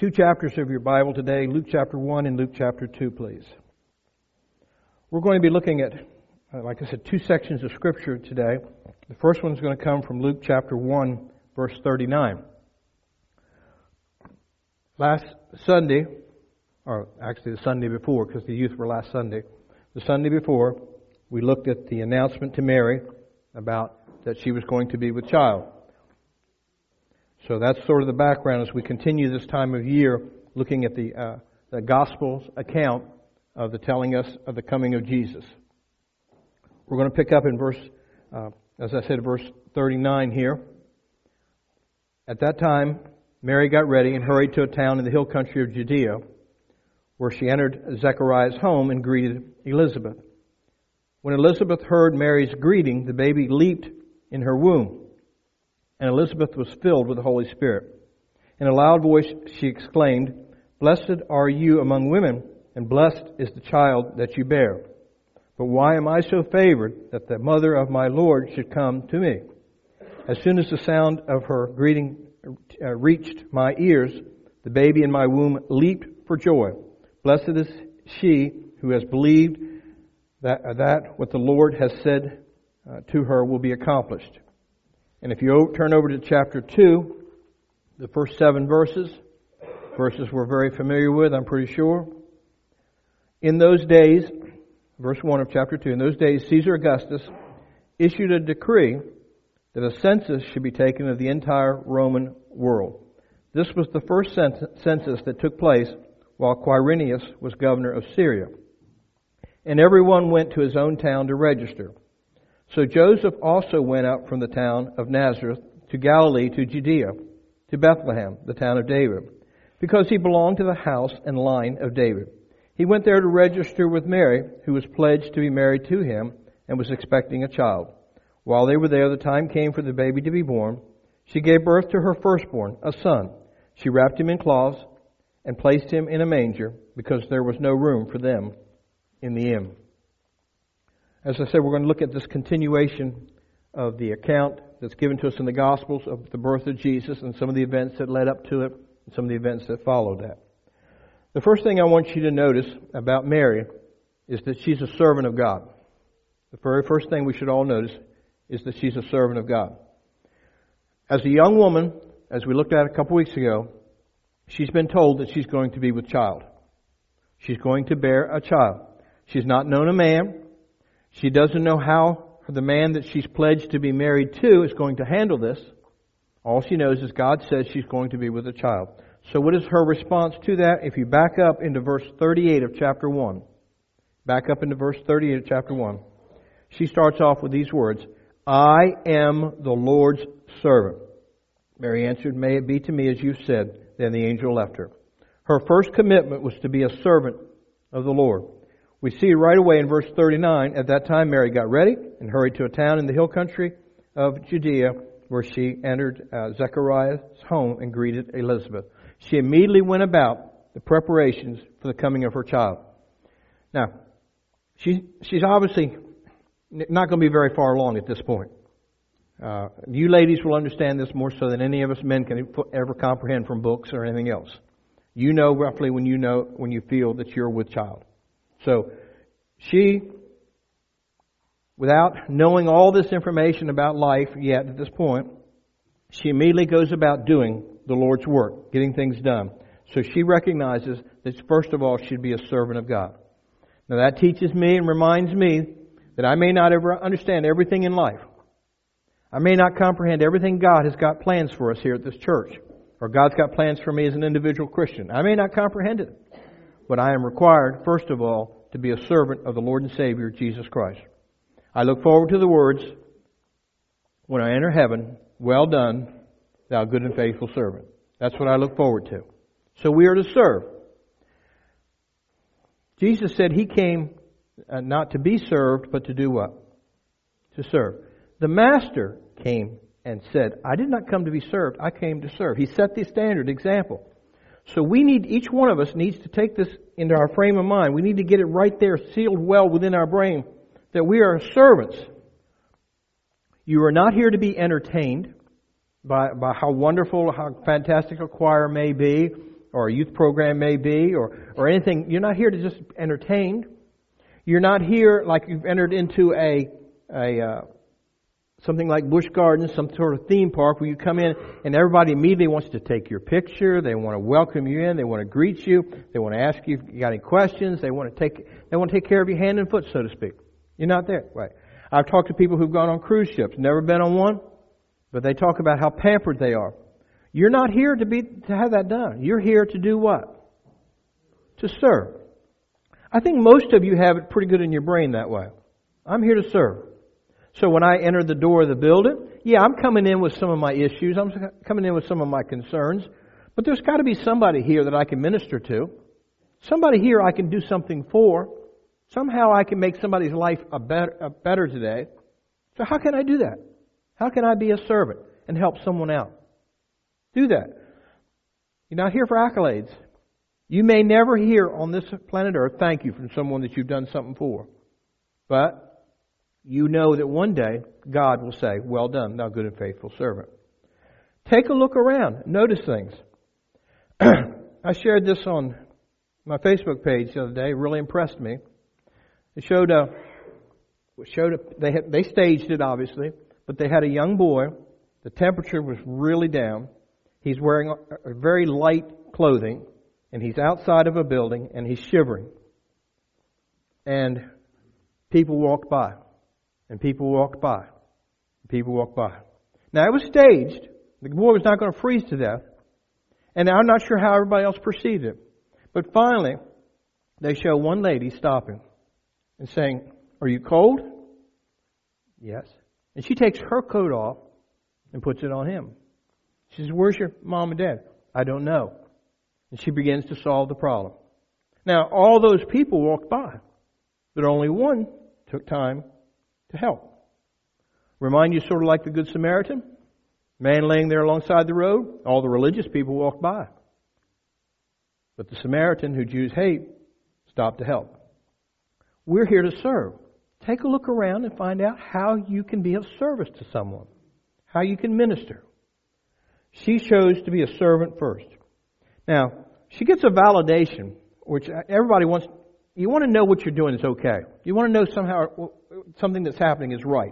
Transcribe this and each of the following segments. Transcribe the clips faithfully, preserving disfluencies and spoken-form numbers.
two chapters of your Bible today, Luke chapter one and Luke chapter two, please. We're going to be looking at, uh, like I said, two sections of Scripture today. The first one is going to come from Luke chapter one, verse thirty-nine. Last Sunday, or actually the Sunday before, because the youth were last Sunday, the Sunday before, we looked at the announcement to Mary about that she was going to be with child. So that's sort of the background as we continue this time of year looking at the, uh, the Gospel's account of the telling us of the coming of Jesus. We're going to pick up in verse, uh, as I said, verse thirty-nine here. At that time, Mary got ready and hurried to a town in the hill country of Judea, where she entered Zechariah's home and greeted Elizabeth. When Elizabeth heard Mary's greeting, the baby leaped in her womb, and Elizabeth was filled with the Holy Spirit. In a loud voice she exclaimed, "Blessed are you among women, and blessed is the child that you bear. But why am I so favored that the mother of my Lord should come to me?" As soon as the sound of her greeting uh, reached my ears, the baby in my womb leaped for joy. Blessed is she who has believed that, uh, that what the Lord has said uh, to her will be accomplished. And if you turn over to chapter two, the first seven verses, verses we're very familiar with, I'm pretty sure. In those days, verse one of chapter two, in those days Caesar Augustus issued a decree that a census should be taken of the entire Roman world. This was the first census that took place while Quirinius was governor of Syria. And everyone went to his own town to register. So Joseph also went up from the town of Nazareth to Galilee, to Judea, to Bethlehem, the town of David, because he belonged to the house and line of David. He went there to register with Mary, who was pledged to be married to him and was expecting a child. While they were there, the time came for the baby to be born. She gave birth to her firstborn, a son. She wrapped him in cloths and placed him in a manger because there was no room for them in the inn. As I said, we're going to look at this continuation of the account that's given to us in the Gospels of the birth of Jesus and some of the events that led up to it and some of the events that followed that. The first thing I want you to notice about Mary is that she's a servant of God. The very first thing we should all notice is that she's a servant of God. As a young woman, as we looked at a couple weeks ago, she's been told that she's going to be with child. She's going to bear a child. She's not known a man. She doesn't know how the man that she's pledged to be married to is going to handle this. All she knows is God says she's going to be with a child. So what is her response to that? If you back up into verse thirty-eight of chapter one. Back up into verse thirty-eight of chapter one. She starts off with these words, "I am the Lord's servant." Mary answered, "May it be to me as you said." Then the angel left her. Her first commitment was to be a servant of the Lord. We see right away in verse thirty-nine, at that time Mary got ready and hurried to a town in the hill country of Judea where she entered uh, Zechariah's home and greeted Elizabeth. She immediately went about the preparations for the coming of her child. Now, she, she's obviously not going to be very far along at this point. Uh, you ladies will understand this more so than any of us men can ever comprehend from books or anything else. You know roughly when you know when you feel that you're with child. So she, without knowing all this information about life yet at this point, she immediately goes about doing the Lord's work, getting things done. So she recognizes that first of all she'd be a servant of God. Now that teaches me and reminds me that I may not ever understand everything in life. I may not comprehend everything God has got plans for us here at this church, or God's got plans for me as an individual Christian. I may not comprehend it, but I am required, first of all, to be a servant of the Lord and Savior, Jesus Christ. I look forward to the words, when I enter heaven, "Well done, thou good and faithful servant." That's what I look forward to. So we are to serve. Jesus said He came uh, not to be served, but to do what? To serve. The Master came and said, "I did not come to be served, I came to serve." He set the standard example. So we need, each one of us needs to take this into our frame of mind. We need to get it right there, sealed well within our brain, that we are servants. You are not here to be entertained by, by how wonderful, how fantastic a choir may be, or a youth program may be, or, or anything. You're not here to just be entertained. You're not here like you've entered into a, a uh, something like Busch Gardens, some sort of theme park where you come in and everybody immediately wants to take your picture. They want to welcome you in. They want to greet you. They want to ask you if you got any questions. They want to take they want to take care of you hand and foot, so to speak. You're not there, right? I've talked to people who've gone on cruise ships, never been on one, but they talk about how pampered they are. You're not here to be to have that done. You're here to do what? To serve. I think most of you have it pretty good in your brain that way. I'm here to serve. So when I enter the door of the building, yeah, I'm coming in with some of my issues. I'm coming in with some of my concerns. But there's got to be somebody here that I can minister to. Somebody here I can do something for. Somehow I can make somebody's life a better, a better today. So how can I do that? How can I be a servant and help someone out? Do that. You're not here for accolades. You may never hear on this planet Earth thank you from someone that you've done something for. But you know that one day God will say, well done, thou good and faithful servant. Take a look around. Notice things. I shared this on my Facebook page the other day. It really impressed me. It showed a, it showed a, they had, they staged it obviously, but they had a young boy. The temperature was really down. He's wearing a, a very light clothing, and he's outside of a building, and he's shivering. And people walked by, and people walked by, and people walked by. Now, it was staged. The boy was not going to freeze to death. And I'm not sure how everybody else perceived it. But finally, they show one lady stopping and saying, are you cold? Yes. And she takes her coat off and puts it on him. She says, where's your mom and dad? I don't know. And she begins to solve the problem. Now, all those people walked by, but only one took time to help. Remind you sort of like the Good Samaritan? Man laying there alongside the road, all the religious people walked by. But the Samaritan, who Jews hate, stopped to help. We're here to serve. Take a look around and find out how you can be of service to someone. How you can minister. She chose to be a servant first. Now, she gets a validation, which everybody wants. You want to know what you're doing is okay. You want to know somehow something that's happening is right.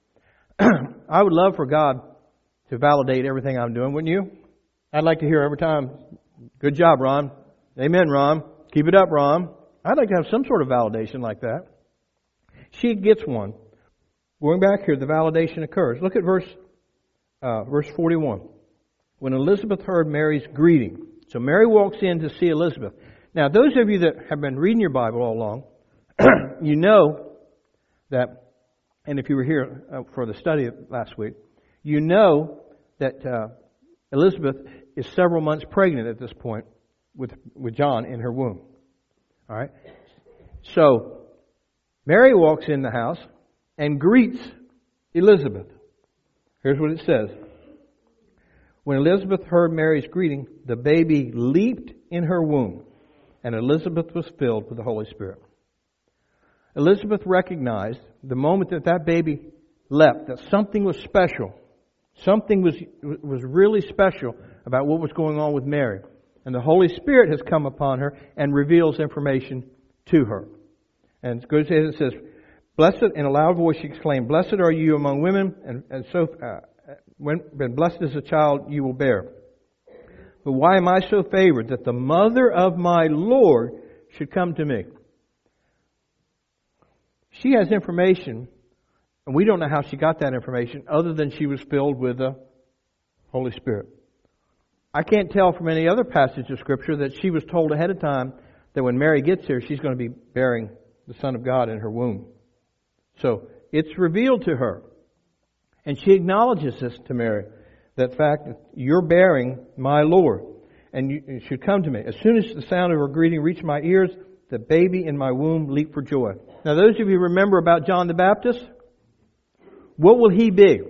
I would love for God to validate everything I'm doing, wouldn't you? I'd like to hear every time, good job, Ron. Amen, Ron. Keep it up, Ron. I'd like to have some sort of validation like that. She gets one. Going back here, the validation occurs. Look at verse uh, verse forty-one. When Elizabeth heard Mary's greeting. So Mary walks in to see Elizabeth. Now, those of you that have been reading your Bible all along, you know that, and if you were here uh, for the study last week, you know that uh, Elizabeth is several months pregnant at this point with, with John in her womb. All right? So, Mary walks in the house and greets Elizabeth. Here's what it says. When Elizabeth heard Mary's greeting, the baby leaped in her womb, and Elizabeth was filled with the Holy Spirit. Elizabeth recognized the moment that that baby leapt that something was special. Something was was really special about what was going on with Mary. And the Holy Spirit has come upon her and reveals information to her. And it goes ahead and says, blessed, in a loud voice she exclaimed, blessed are you among women, and, and so uh, when, when blessed is the child you will bear. But why am I so favored that the mother of my Lord should come to me? She has information, and we don't know how she got that information, other than she was filled with the Holy Spirit. I can't tell from any other passage of Scripture that she was told ahead of time that when Mary gets here, she's going to be bearing the Son of God in her womb. So it's revealed to her. And she acknowledges this to Mary, that fact that you're bearing my Lord, and you should come to me. As soon as the sound of her greeting reached my ears, the baby in my womb leaped for joy. Now, those of you remember about John the Baptist, what will he be?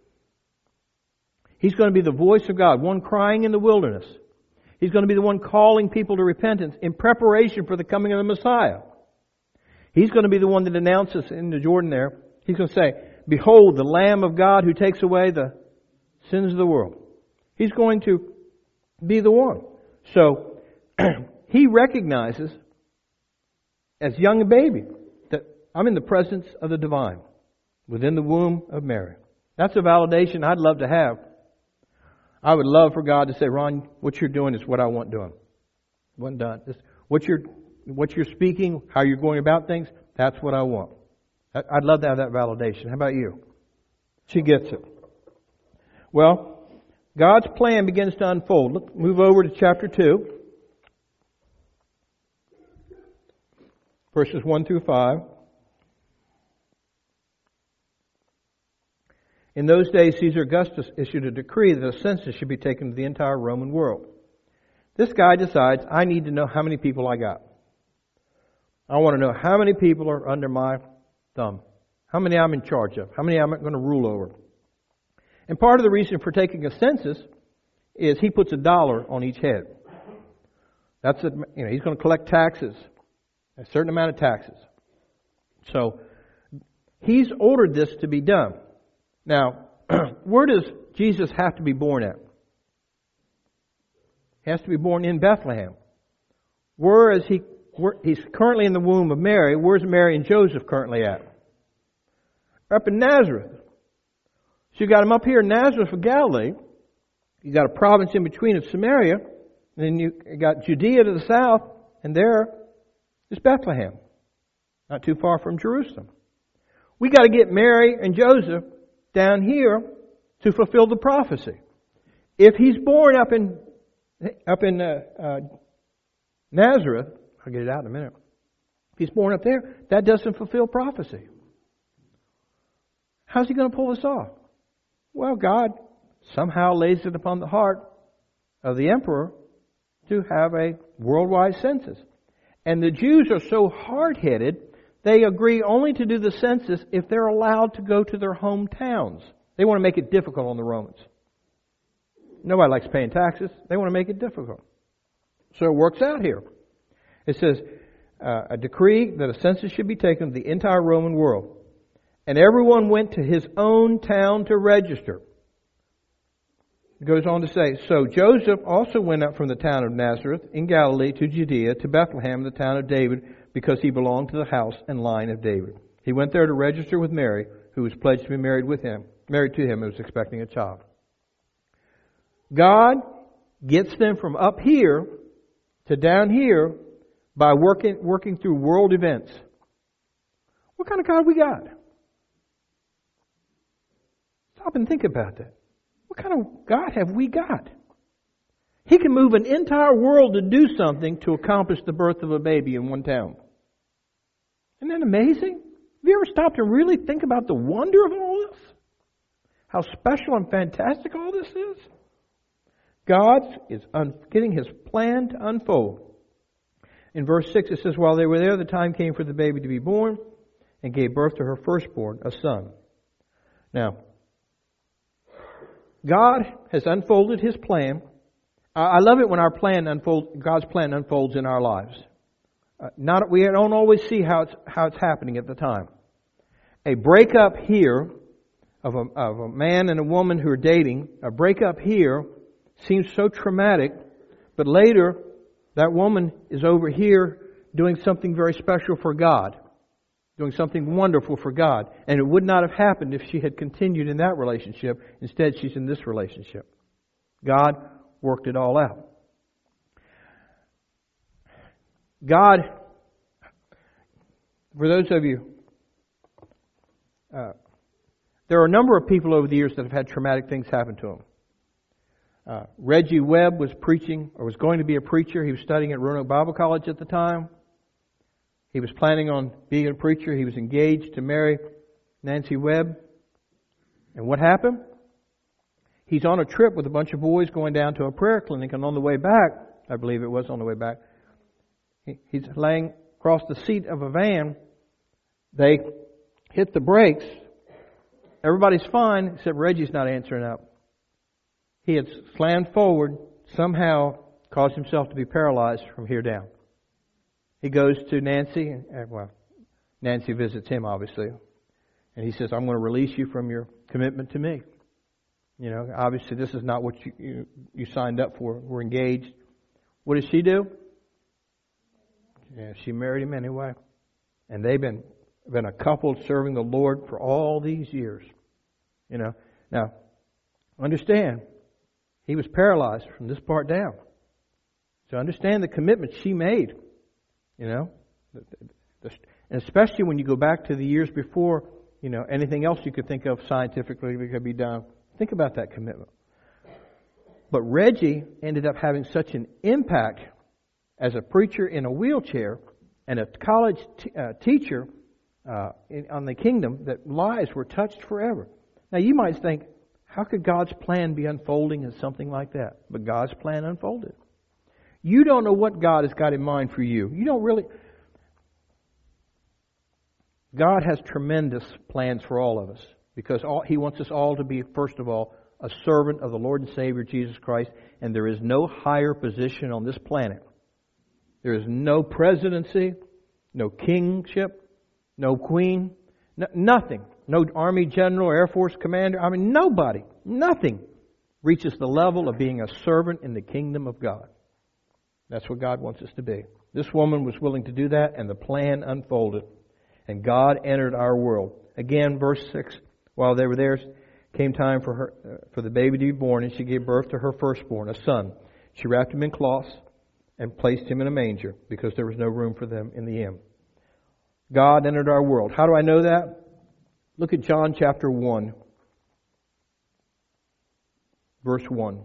He's going to be the voice of God, one crying in the wilderness. He's going to be the one calling people to repentance in preparation for the coming of the Messiah. He's going to be the one that announces in the Jordan there. He's going to say, behold, the Lamb of God who takes away the sins of the world. He's going to be the one. So, he recognizes, as young a baby, that I'm in the presence of the divine, within the womb of Mary. That's a validation I'd love to have. I would love for God to say, Ron, what you're doing is what I want doing. One done. This, what you're what you're speaking, how you're going about things, that's what I want. I'd love to have that validation. How about you? She gets it. Well, God's plan begins to unfold. Look, move over to chapter two. Verses one through five. In those days, Caesar Augustus issued a decree that a census should be taken to the entire Roman world. This guy decides, I need to know how many people I got. I want to know how many people are under my thumb. How many I'm in charge of. How many I'm going to rule over. And part of the reason for taking a census is he puts a dollar on each head. That's a, you know, he's going to collect taxes. A certain amount of taxes. So, he's ordered this to be done. Now, where does Jesus have to be born at? He has to be born in Bethlehem. Where is he? Where, he's currently in the womb of Mary. Where's Mary and Joseph currently at? Up in Nazareth. So you got him up here in Nazareth of Galilee. You got a province in between of Samaria. And then you got Judea to the south. And there is Bethlehem. Not too far from Jerusalem. We got to get Mary and Joseph down here to fulfill the prophecy. If he's born up in up in uh, uh, Nazareth, I'll get it out in a minute. If he's born up there, that doesn't fulfill prophecy. How's he going to pull this off? Well, God somehow lays it upon the heart of the emperor to have a worldwide census. And the Jews are so hard-headed, they agree only to do the census if they're allowed to go to their hometowns. They want to make it difficult on the Romans. Nobody likes paying taxes. They want to make it difficult. So it works out here. It says, uh, a decree that a census should be taken of the entire Roman world. And everyone went to his own town to register. It goes on to say, so Joseph also went up from the town of Nazareth in Galilee to Judea, to Bethlehem, the town of David, because he belonged to the house and line of David. He went there to register with Mary, who was pledged to be married with him, married to him and was expecting a child. God gets them from up here to down here by working working through world events. What kind of God we got? Stop and think about that. What kind of God have we got? He can move an entire world to do something to accomplish the birth of a baby in one town. Isn't that amazing? Have you ever stopped and really think about the wonder of all this? How special and fantastic all this is? God is un- getting His plan to unfold. In verse six it says, while they were there, the time came for the baby to be born, and gave birth to her firstborn, a son. Now, God has unfolded His plan. I love it when our plan unfolds, God's plan unfolds in our lives. Uh, not we don't always see how it's how it's happening at the time. A breakup here of a of a man and a woman who are dating, a breakup here seems so traumatic, but later that woman is over here doing something very special for God, doing something wonderful for God, and it would not have happened if she had continued in that relationship. Instead, she's in this relationship. God worked it all out. God, for those of you, uh, there are a number of people over the years that have had traumatic things happen to them. Uh, Reggie Webb was preaching, or was going to be a preacher. He was studying at Roanoke Bible College at the time. He was planning on being a preacher. He was engaged to marry Nancy Webb. And what happened? He's on a trip with a bunch of boys going down to a prayer clinic, and on the way back, I believe it was on the way back, he's laying across the seat of a van. They hit the brakes. Everybody's fine, except Reggie's not answering up. He had slammed forward, somehow caused himself to be paralyzed from here down. He goes to Nancy, and well, Nancy visits him, obviously, and he says, I'm going to release you from your commitment to me. You know, obviously this is not what you, you, you signed up for. We're engaged. What does she do? And she married him anyway. And they've been been a couple serving the Lord for all these years. You know. Now, understand, he was paralyzed from this part down. So understand the commitment she made. You know. And especially when you go back to the years before, you know, anything else you could think of scientifically that could be done. Think about that commitment. But Reggie ended up having such an impact as a preacher in a wheelchair and a college t- uh, teacher uh, in, on the kingdom that lives were touched forever. Now you might think, how could God's plan be unfolding in something like that? But God's plan unfolded. You don't know what God has got in mind for you. You don't really... God has tremendous plans for all of us because all, He wants us all to be, first of all, a servant of the Lord and Savior Jesus Christ, and there is no higher position on this planet. There is no presidency, no kingship, no queen, no, nothing. No army general, Air Force commander. I mean, nobody, nothing reaches the level of being a servant in the kingdom of God. That's what God wants us to be. This woman was willing to do that, and the plan unfolded. And God entered our world. Again, verse six, while they were there, came time for her uh, for the baby to be born, and she gave birth to her firstborn, a son. She wrapped him in cloths and placed him in a manger because there was no room for them in the inn. God entered our world. How do I know that? Look at John chapter one, verse one.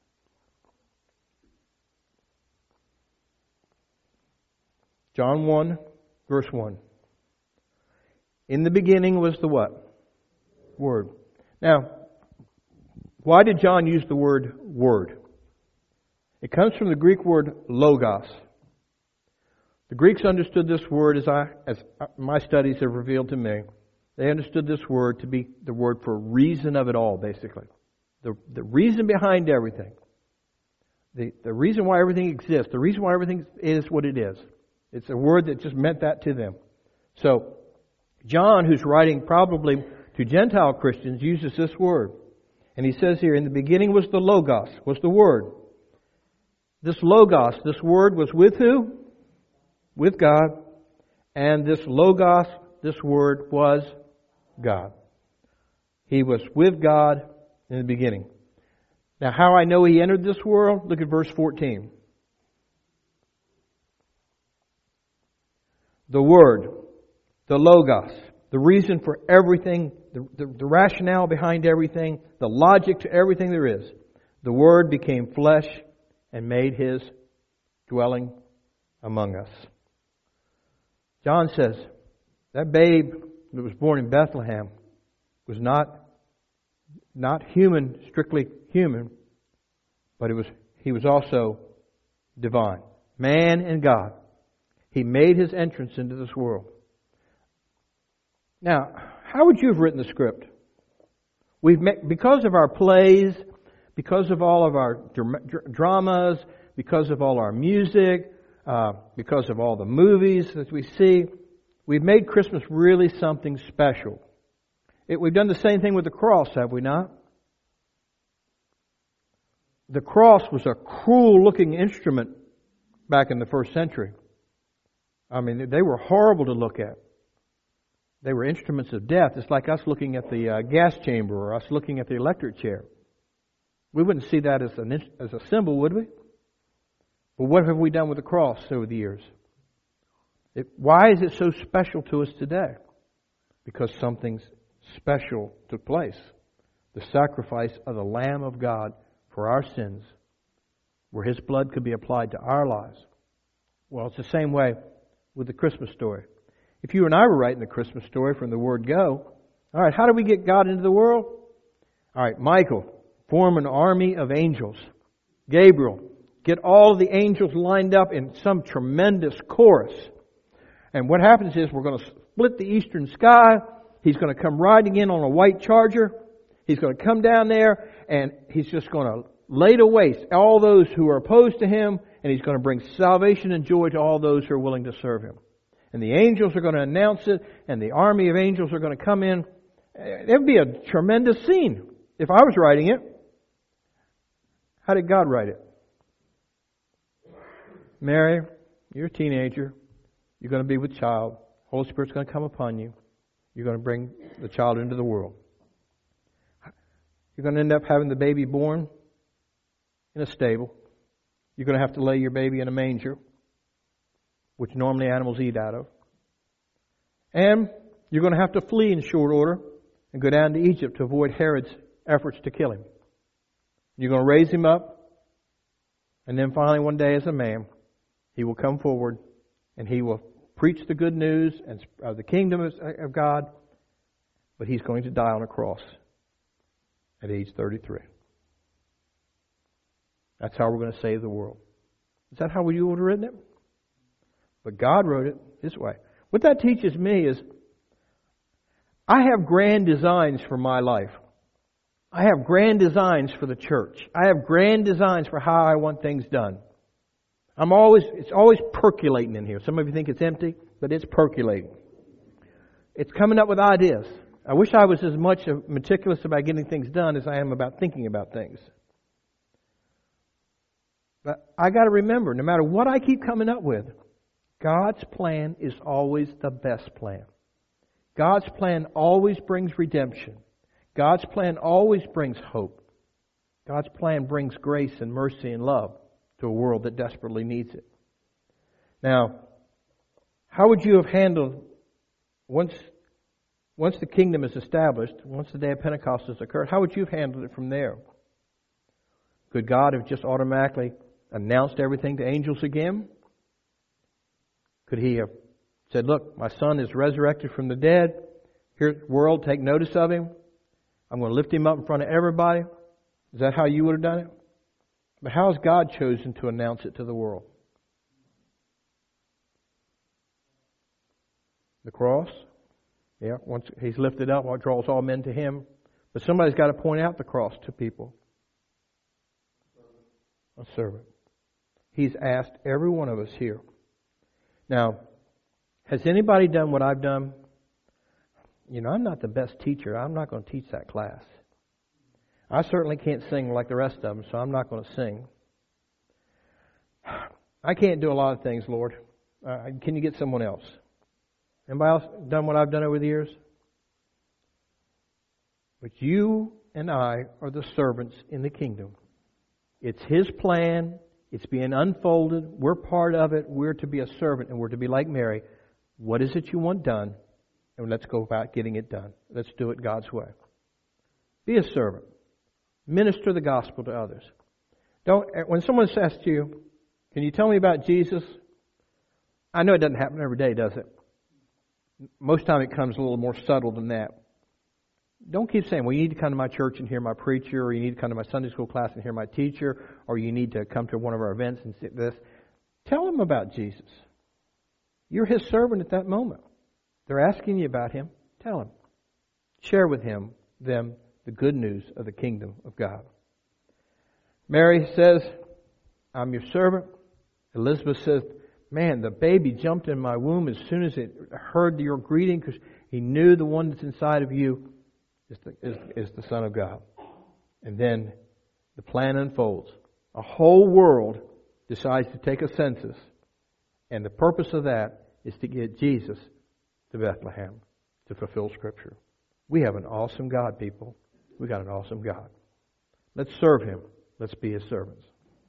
John one, verse one. In the beginning was the what? Word. Now, why did John use the word word? It comes from the Greek word logos. The Greeks understood this word as I, as my studies have revealed to me. They understood this word to be the word for reason of it all, basically. The, the reason behind everything. The, the reason why everything exists. The reason why everything is what it is. It's a word that just meant that to them. So, John, who's writing probably to Gentile Christians, uses this word. And he says here, in the beginning was the Logos, was the Word. This Logos, this Word was with who? With God. And this Logos, this Word was God. He was with God in the beginning. Now, how I know He entered this world? Look at verse fourteen. The Word, the Logos, the reason for everything, the, the, the rationale behind everything, the logic to everything there is. The Word became flesh and made His dwelling among us. John says, that babe that was born in Bethlehem was not, not human, strictly human, but it was he was also divine. Man and God. He made His entrance into this world. Now, how would you have written the script? We've met, because of our plays, because of all of our dr- dramas, because of all our music, uh, because of all the movies that we see, we've made Christmas really something special. It, we've done the same thing with the cross, have we not? The cross was a cruel-looking instrument back in the first century. I mean, they were horrible to look at. They were instruments of death. It's like us looking at the uh, gas chamber or us looking at the electric chair. We wouldn't see that as an as a symbol, would we? But what have we done with the cross over the years? It, why is it so special to us today? Because something special took place. The sacrifice of the Lamb of God for our sins, where His blood could be applied to our lives. Well, it's the same way with the Christmas story. If you and I were writing the Christmas story from the word go, all right, how do we get God into the world? All right, Michael, form an army of angels. Gabriel, get all the angels lined up in some tremendous chorus. And what happens is we're going to split the eastern sky. He's going to come riding in on a white charger. He's going to come down there and He's just going to lay to waste all those who are opposed to Him, and He's going to bring salvation and joy to all those who are willing to serve Him. And the angels are going to announce it, and the army of angels are going to come in. It would be a tremendous scene if I was writing it. How did God write it? Mary, you're a teenager. You're going to be with child. Holy Spirit's going to come upon you. You're going to bring the child into the world. You're going to end up having the baby born in a stable. You're going to have to lay your baby in a manger, which normally animals eat out of. And you're going to have to flee in short order and go down to Egypt to avoid Herod's efforts to kill him. You're going to raise him up, and then finally one day as a man, he will come forward and he will preach the good news of the kingdom of God, but he's going to die on a cross at age thirty-three. That's how we're going to save the world. Is that how you would have written it? But God wrote it this way. What that teaches me is I have grand designs for my life. I have grand designs for the church. I have grand designs for how I want things done. I'm always, it's always percolating in here. Some of you think it's empty, but it's percolating. It's coming up with ideas. I wish I was as much meticulous about getting things done as I am about thinking about things. But I got to remember, no matter what I keep coming up with, God's plan is always the best plan. God's plan always brings redemption. God's plan always brings hope. God's plan brings grace and mercy and love to a world that desperately needs it. Now, how would you have handled, once, once the kingdom is established, once the day of Pentecost has occurred, how would you have handled it from there? Could God have just automatically announced everything to angels again? Could He have said, look, my Son is resurrected from the dead. Here, world, take notice of Him. I'm going to lift Him up in front of everybody. Is that how you would have done it? But how has God chosen to announce it to the world? The cross. Yeah, once He's lifted up, what draws all men to Him. But somebody's got to point out the cross to people. A servant. He's asked every one of us here. Now, has anybody done what I've done? You know, I'm not the best teacher. I'm not going to teach that class. I certainly can't sing like the rest of them, so I'm not going to sing. I can't do a lot of things, Lord. Uh, can you get someone else? Anybody else done what I've done over the years? But you and I are the servants in the kingdom. It's His plan. It's being unfolded. We're part of it. We're to be a servant, and we're to be like Mary. What is it you want done? And let's go about getting it done. Let's do it God's way. Be a servant. Minister the gospel to others. Don't. When someone says to you, can you tell me about Jesus? I know it doesn't happen every day, does it? Most time it comes a little more subtle than that. Don't keep saying, well, you need to come to my church and hear my preacher, or you need to come to my Sunday school class and hear my teacher, or you need to come to one of our events and see this. Tell them about Jesus. You're His servant at that moment. They're asking you about Him. Tell them. Share with him, them, the good news of the kingdom of God. Mary says, I'm your servant. Elizabeth says, man, the baby jumped in my womb as soon as it heard your greeting, because he knew the one that's inside of you is the, is, is the Son of God. And then the plan unfolds. A whole world decides to take a census. And the purpose of that is to get Jesus to Bethlehem to fulfill Scripture. We have an awesome God, people. We got an awesome God. Let's serve Him. Let's be His servants.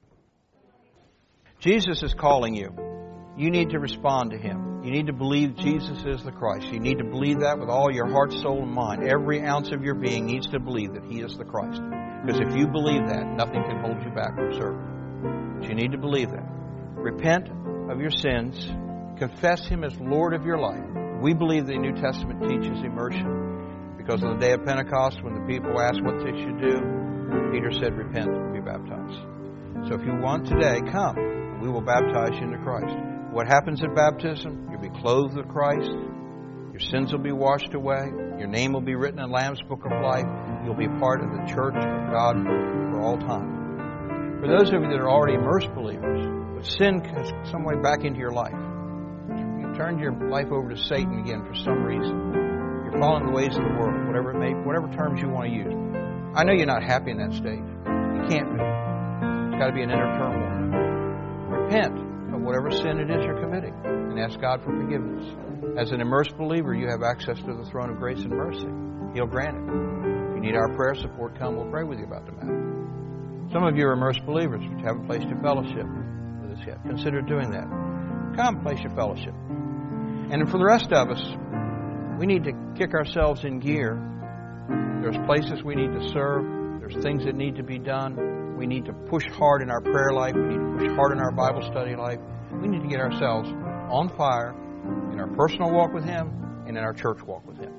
Jesus is calling you. You need to respond to Him. You need to believe Jesus is the Christ. You need to believe that with all your heart, soul, and mind. Every ounce of your being needs to believe that He is the Christ. Because if you believe that, nothing can hold you back from serving. But you need to believe that. Repent of your sins. Confess Him as Lord of your life. We believe the New Testament teaches immersion. Because on the day of Pentecost, when the people asked what they should do, Peter said, repent and be baptized. So if you want today, come. We will baptize you into Christ. What happens at baptism? You'll be clothed with Christ. Your sins will be washed away. Your name will be written in the Lamb's Book of Life. You'll be part of the church of God for all time. For those of you that are already immersed believers, but sin has some way back into your life. You've turned your life over to Satan again for some reason. You're following the ways of the world, whatever it may, whatever terms you want to use. I know you're not happy in that state. You can't be. It's got to be an inner turmoil. Repent of of whatever sin it is you're committing and ask God for forgiveness. As an immersed believer, you have access to the throne of grace and mercy. He'll grant it. If you need our prayer support, come. We'll pray with you about the matter. Some of you are immersed believers, but you haven't placed your fellowship with us yet. Consider doing that. Come, place your fellowship. And for the rest of us, we need to kick ourselves in gear. There's places we need to serve. There's things that need to be done. We need to push hard in our prayer life. We need to push hard in our Bible study life. We need to get ourselves on fire in our personal walk with Him and in our church walk with Him.